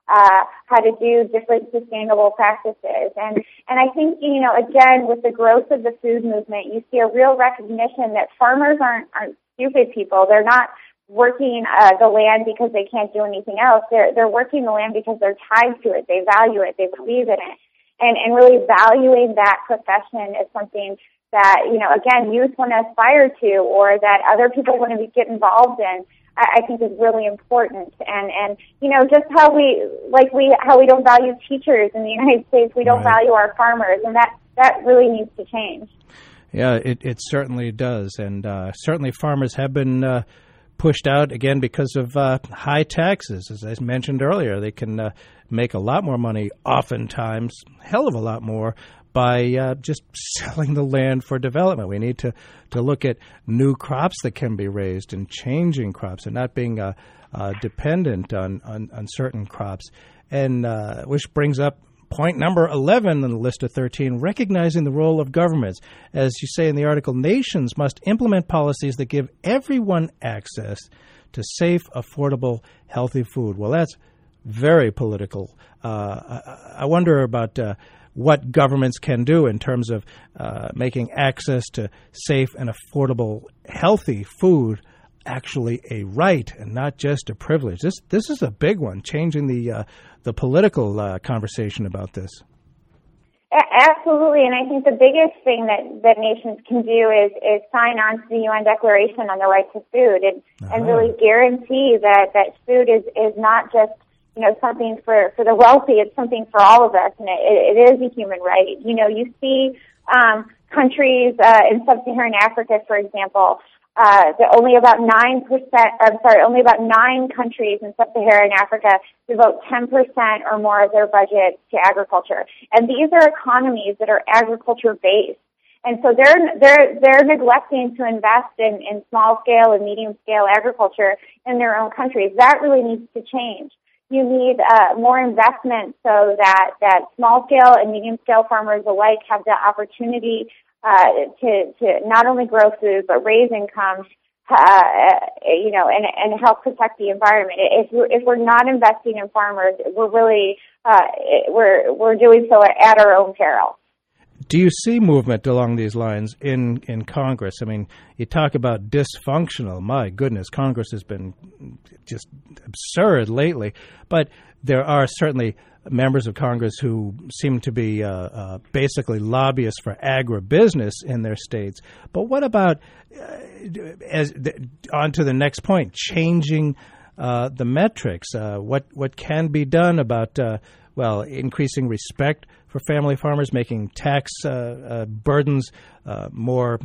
uh, how to do different sustainable practices. And, and I think, you know, again, with the growth of the food movement, you see a real recognition that farmers aren't, aren't stupid people. They're not working uh, the land because they can't do anything else. They're, they're working the land because they're tied to it. They value it. They believe in it. And, and really valuing that profession is something that, you know, again, youth want to aspire to, or that other people want to be, get involved in, I, I think is really important. And, and, you know, just how we, like we, how we don't value teachers in the United States, we don't right. value our farmers, and that, that really needs to change. Yeah, it, it certainly does. And uh, certainly farmers have been uh, pushed out, again, because of uh, high taxes. As I mentioned earlier, they can uh, make a lot more money, oftentimes, hell of a lot more, by uh, just selling the land for development. We need to, to look at new crops that can be raised and changing crops and not being uh, uh, dependent on, on, on certain crops. And uh, which brings up point number eleven on the list of thirteen, recognizing the role of governments. As you say in the article, nations must implement policies that give everyone access to safe, affordable, healthy food. Well, that's very political. Uh, I, I wonder about uh, what governments can do in terms of uh, making access to safe and affordable, healthy food actually a right and not just a privilege. This this is a big one, changing the uh, the political uh, conversation about this. Absolutely, and I think the biggest thing that, that nations can do is, is sign on to the U N Declaration on the Right to Food and, uh-huh. and really guarantee that, that food is, is not just, you know, something for, for the wealthy, it's something for all of us, and it, it is a human right. You know, you see um, countries uh, in sub-Saharan Africa, for example, uh, that only about nine percent, I'm sorry, only about nine countries in sub-Saharan Africa devote ten percent or more of their budget to agriculture. And these are economies that are agriculture-based. And so they're, they're, they're neglecting to invest in, in small-scale and medium-scale agriculture in their own countries. That really needs to change. You need uh, more investment so that, that small-scale and medium-scale farmers alike have the opportunity uh, to, to not only grow food but raise income, uh, you know, and, and help protect the environment. If we're, if we're not investing in farmers, we're really uh, we're we're doing so at our own peril. Do you see movement along these lines in, in Congress? I mean, you talk about dysfunctional. My goodness, Congress has been just absurd lately. But there are certainly members of Congress who seem to be uh, uh, basically lobbyists for agribusiness in their states. But what about, uh, as the, on to the next point, changing uh, the metrics? Uh, what, what can be done about, uh, well, increasing respect for family farmers, making tax uh, uh, burdens uh, more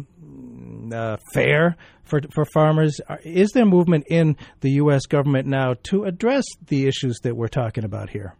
uh, fair for for farmers? Is there movement in the U S government now to address the issues that we're talking about here?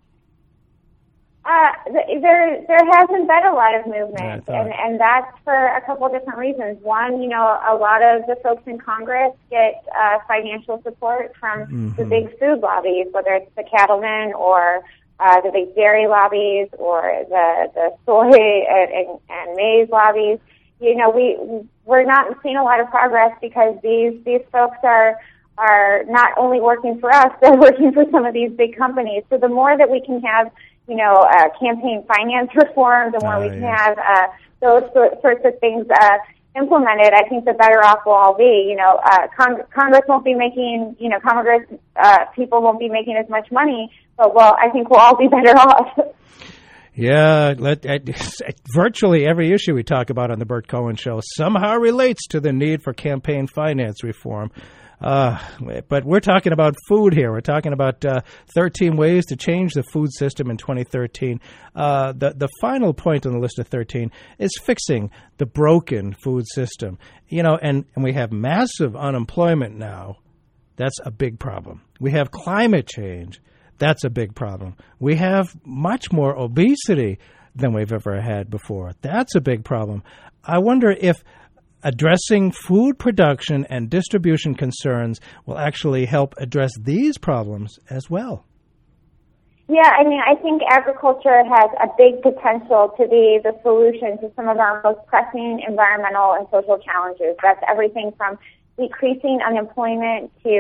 Uh, there there hasn't been a lot of movement, yeah, and, and that's for a couple of different reasons. One, you know, a lot of the folks in Congress get uh, financial support from mm-hmm. the big food lobbies, whether it's the cattlemen or Uh, the big dairy lobbies or the, the soy and, and, and maize lobbies. You know, we, we're not seeing a lot of progress because these, these folks are, are not only working for us, they're working for some of these big companies. So the more that we can have, you know, uh, campaign finance reform, the more uh, we can yes. have, uh, those sorts of things, uh, implemented, I think the better off we'll all be. You know, uh, Cong- Congress won't be making, you know, Congress uh, people won't be making as much money, but well, I think we'll all be better off. Yeah, let, uh, virtually every issue we talk about on the Bert Cohen Show somehow relates to the need for campaign finance reform. Uh, but we're talking about food here. We're talking about uh, thirteen ways to change the food system in twenty thirteen. Uh, the, the final point on the list of thirteen is fixing the broken food system. You know, and, and we have massive unemployment now. That's a big problem. We have climate change. That's a big problem. We have much more obesity than we've ever had before. That's a big problem. I wonder if addressing food production and distribution concerns will actually help address these problems as well. Yeah, I mean, I think agriculture has a big potential to be the solution to some of our most pressing environmental and social challenges. That's everything from decreasing unemployment to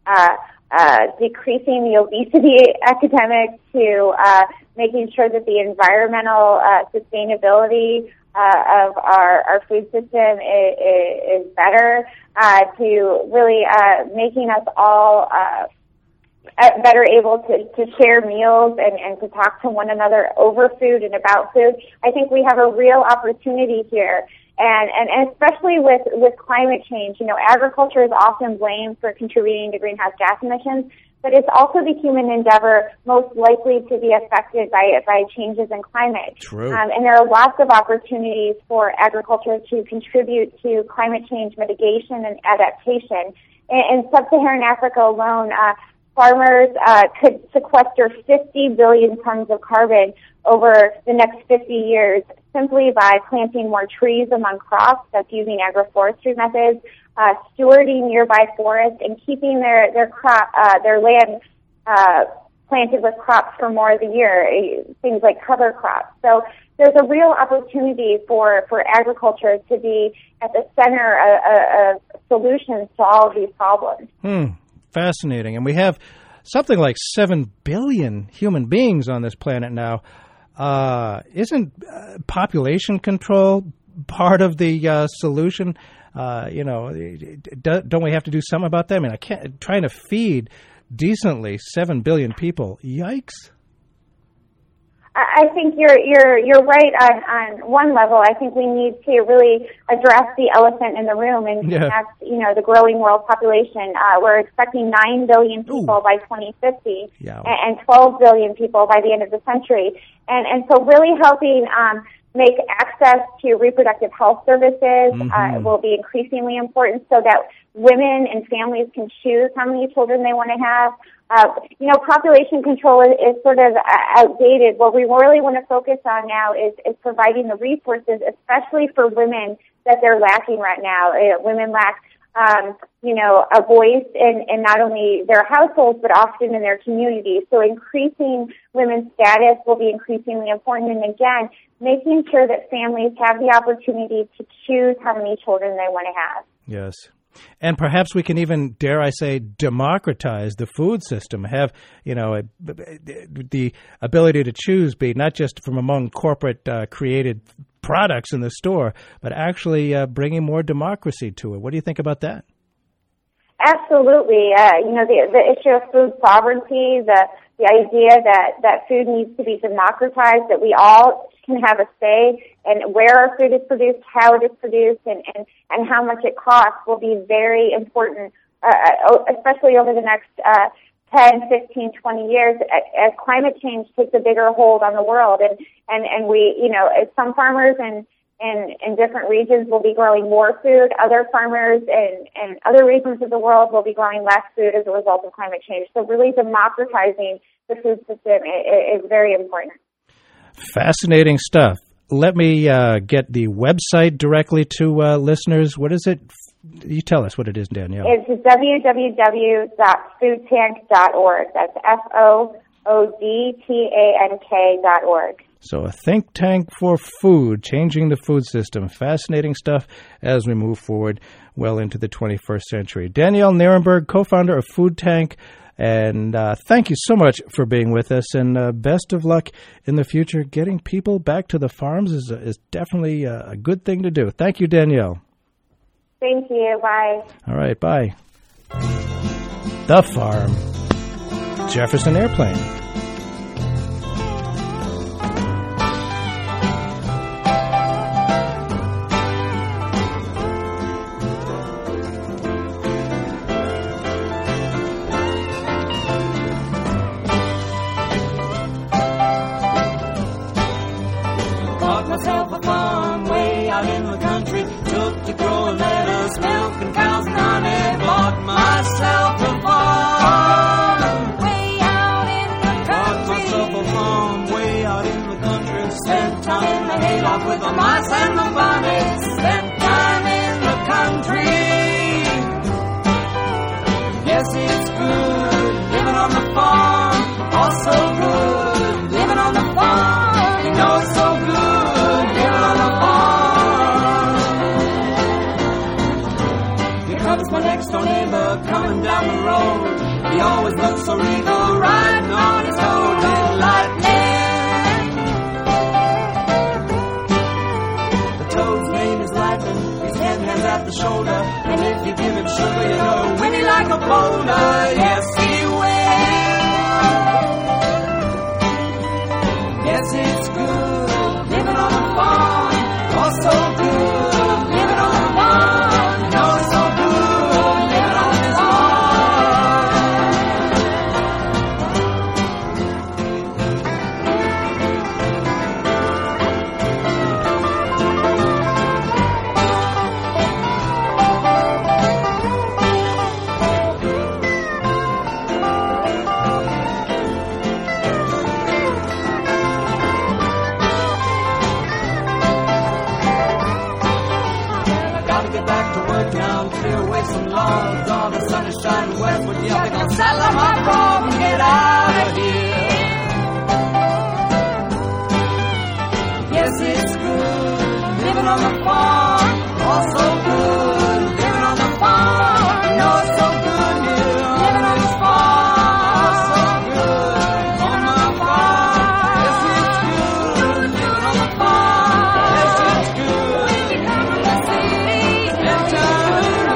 uh, uh, decreasing the obesity epidemic to uh, making sure that the environmental uh, sustainability uh, of our, our food system is, is better, uh, to really uh, making us all uh, better able to, to share meals and, and to talk to one another over food and about food. I think we have a real opportunity here. And, and, and especially with, with climate change, you know, agriculture is often blamed for contributing to greenhouse gas emissions, but it's also the human endeavor most likely to be affected by by changes in climate. True. Um, and there are lots of opportunities for agriculture to contribute to climate change mitigation and adaptation. In, in sub-Saharan Africa alone, uh, farmers uh, could sequester fifty billion tons of carbon over the next fifty years simply by planting more trees among crops, that's using agroforestry methods, uh, stewarding nearby forests, and keeping their their crop uh, their land uh, planted with crops for more of the year, things like cover crops. So there's a real opportunity for, for agriculture to be at the center of, of solutions to all of these problems. Hmm. Fascinating. And we have something like seven billion human beings on this planet now. Uh, isn't uh, population control part of the uh, solution? Uh, you know, do, don't we have to do something about that? I mean, I can't, trying to feed decently seven billion people. Yikes. I think you're you're you're right on, on one level. I think we need to really address the elephant in the room, and yeah. that's, you know, the growing world population. Uh, we're expecting nine billion people Ooh. by twenty fifty, yeah. and, and twelve billion people by the end of the century. And and so really helping um, make access to reproductive health services mm-hmm. uh, will be increasingly important, so that women and families can choose how many children they want to have. Uh, you know, population control is, is sort of outdated. What we really want to focus on now is, is providing the resources, especially for women, that they're lacking right now. Uh, women lack, um, you know, a voice in, in not only their households, but often in their communities. So increasing women's status will be increasingly important. And again, making sure that families have the opportunity to choose how many children they want to have. Yes. And perhaps we can even, dare I say, democratize the food system, have, you know, a, the ability to choose be not just from among corporate uh, created products in the store, but actually uh, bringing more democracy to it. What do you think about that? Absolutely. Uh, you know, the, the issue of food sovereignty, the, the idea that, that food needs to be democratized, that we all can have a say in where our food is produced, how it is produced, and, and, and how much it costs will be very important, uh, especially over the next uh, ten, fifteen, twenty years as climate change takes a bigger hold on the world. And, and, and we, you know, some farmers in, in, in different regions will be growing more food. Other farmers in, in other regions of the world will be growing less food as a result of climate change. So really democratizing the food system is, is very important. Fascinating stuff. Let me uh, get the website directly to uh, listeners. What is it? You tell us what it is, Danielle. It's w w w dot food tank dot org. That's F O O D T A N K dot org. So a think tank for food, changing the food system. Fascinating stuff as we move forward well into the twenty-first century. Danielle Nierenberg, co-founder of Food Tank. And uh, thank you so much for being with us, and uh, best of luck in the future. Getting people back to the farms is, is definitely a, a good thing to do. Thank you, Danielle. Thank you. Bye. All right, bye. The Farm. Jefferson Airplane. With the mice and the bunnies, spent time in the country. Yes, it's good living on the farm. Also good living on the farm. You know it's so good living on the farm. Here comes It's my next door neighbor coming down the road. He always looks so regal, riding on his toad. Little Lightning. The toad's name is Lightning. His hand hands at the shoulder. And if you give him sugar, you know, Winnie like a boulder. Yes, he will. Yes, it's good living on a farm. Oh, so good living on a farm. You know it's so good living on this logs. All the sun is shining westward. Yeah, they're gonna saddle up my dog and get out of here. Yes, it's good living on the farm. Oh, so good living on the farm. You know it's so good here living on this farm. Oh, so good on my farm. Yes, it's good living on the farm. Yes, it's good. Every time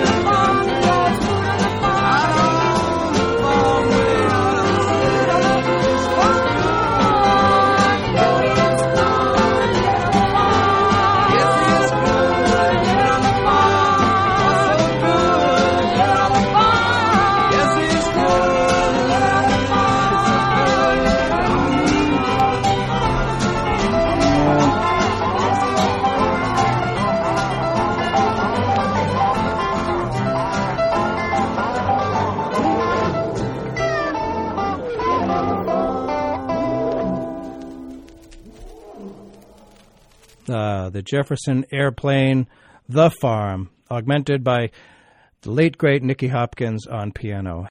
Uh, the Jefferson Airplane, The Farm, augmented by the late, great Nicky Hopkins on piano.